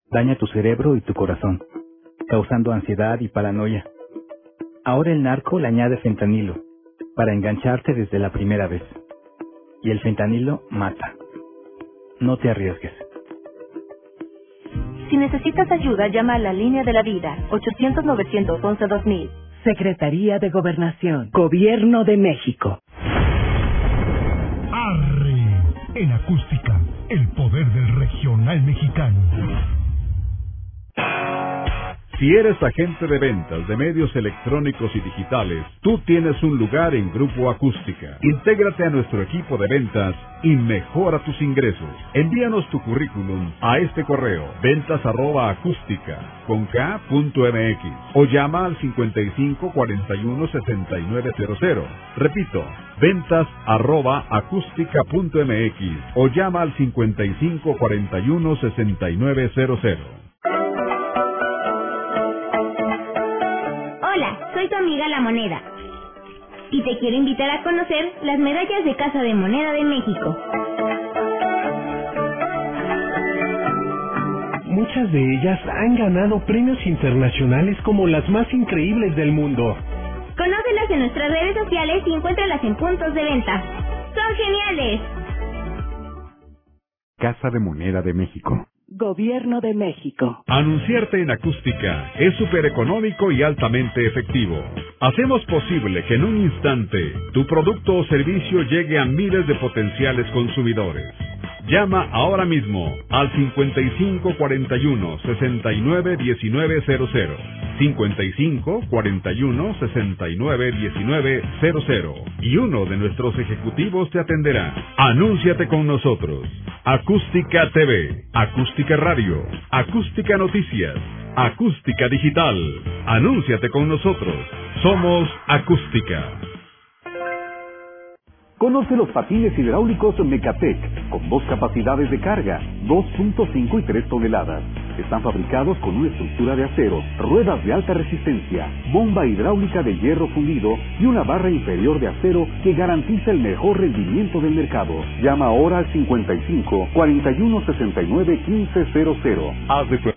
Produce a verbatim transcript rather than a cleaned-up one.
daña tu cerebro y tu corazón, causando ansiedad y paranoia. Ahora el narco le añade fentanilo, para engancharte desde la primera vez. Y el fentanilo mata. No te arriesgues. Si necesitas ayuda, llama a la Línea de la Vida, ochocientos, novecientos once, dos mil. Secretaría de Gobernación, Gobierno de México. Arre, en acústica, el poder del regional mexicano. Si eres agente de ventas de medios electrónicos y digitales, tú tienes un lugar en Grupo Acústica. Intégrate a nuestro equipo de ventas y mejora tus ingresos. Envíanos tu currículum a este correo, ventas arroba acústica con k punto m x, o llama al cincuenta y cinco, cuarenta y uno, sesenta y nueve cero cero. Repito, ventas arroba acústica punto m x, o llama al cincuenta y cinco, cuarenta y uno, sesenta y nueve cero cero. Hola, soy tu amiga La Moneda y te quiero invitar a conocer las medallas de Casa de Moneda de México. Muchas de ellas han ganado premios internacionales como las más increíbles del mundo. Conócelas en nuestras redes sociales y encuéntralas en puntos de venta. ¡Son geniales! Casa de Moneda de México. Gobierno de México. Anunciarte en acústica es súper económico y altamente efectivo. Hacemos posible que en un instante tu producto o servicio llegue a miles de potenciales consumidores. Llama ahora mismo al cincuenta y cinco, cuarenta y uno, sesenta y nueve, diecinueve cero cero. cincuenta y cinco, cuarenta y uno, sesenta y nueve, diecinueve cero cero. Y uno de nuestros ejecutivos te atenderá. Anúnciate con nosotros. Acústica T V, Acústica Radio, Acústica Noticias, Acústica Digital. Anúnciate con nosotros. Somos Acústica. Conoce los patines hidráulicos Mecatec, con dos capacidades de carga, dos punto cinco y tres toneladas. Están fabricados con una estructura de acero, ruedas de alta resistencia, bomba hidráulica de hierro fundido y una barra inferior de acero que garantiza el mejor rendimiento del mercado. Llama ahora al cincuenta y cinco, cuarenta y uno, sesenta y nueve, quince cero cero. Haz de tu